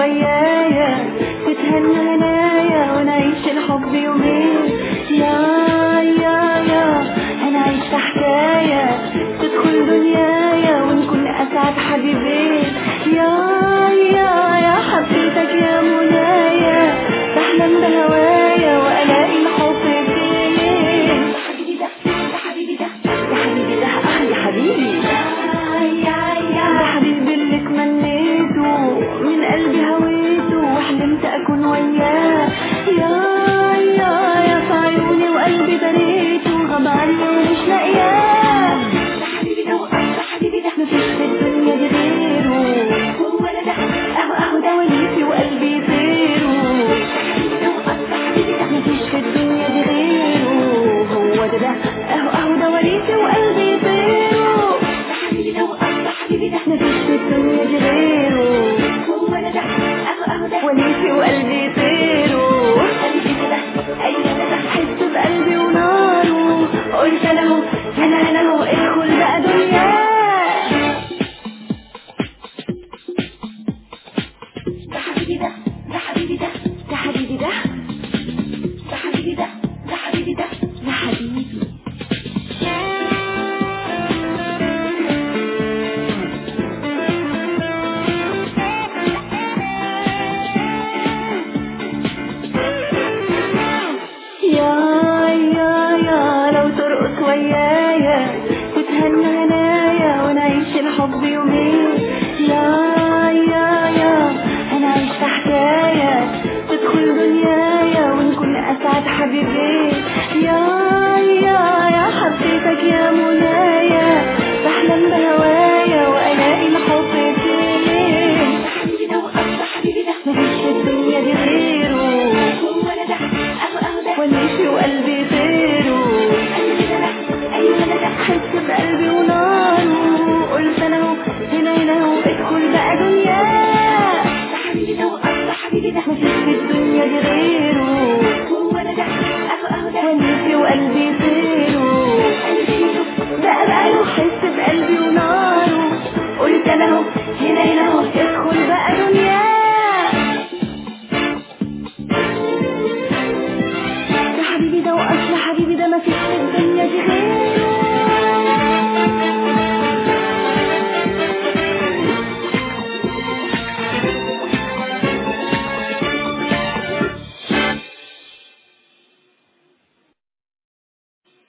ويايا تتهنى هنايا ونعيش الحب يومين. يا هنعيش في حكاية تدخل دنيايا ونكون أسعد حبيبين. يا حبيتك يا منايا بحلم بهوايا وألاقي الحب فين. يا حبيبي ده يا حبيبي يا حبيبي اللي تمنيته من قلبي هويته وحلمت أكون وياه. يا في عيوني وقلبي بريته غاب عني ومش لاقياه. يا حبيبي ده مفيش في الدنيا دي غيره هو ده أهو ده وليتي وقلبي طيره. مفيش في الدنيا دي غيره هو ده أهو ده وليتي وقلبي طيره. مفيش في الدنيا دي غيره هو ده أهو ده وليتي وقلبي طيره. حس بقلبي وناره قلت له أنا هو ادخل بقى دنيا. ده حبيبي ده ده حبيبي ده ده حبيبي ده ده حبيبي ده ده حبيبي ده ده حبيبي. يا لو ترقص ويايا تتهنى هنايا ونعيش الحب يومين. يا هنعيش في حكاية تدخل دنيايا ونكون أسعد حبيبين. يا حبيتك يا منايا بحلم بهوايا وألاقي الحب فين. مفيش في الدنيا دي غيره ونيشي وقلبي طيره. حس بقلبي وناره قلت انا هنا ادخل بقى دنيا. مفيش في الدنيا دي غيره ونيشي وقلبي طيره. بقى له حس بقلبي وناره قلت انا هنا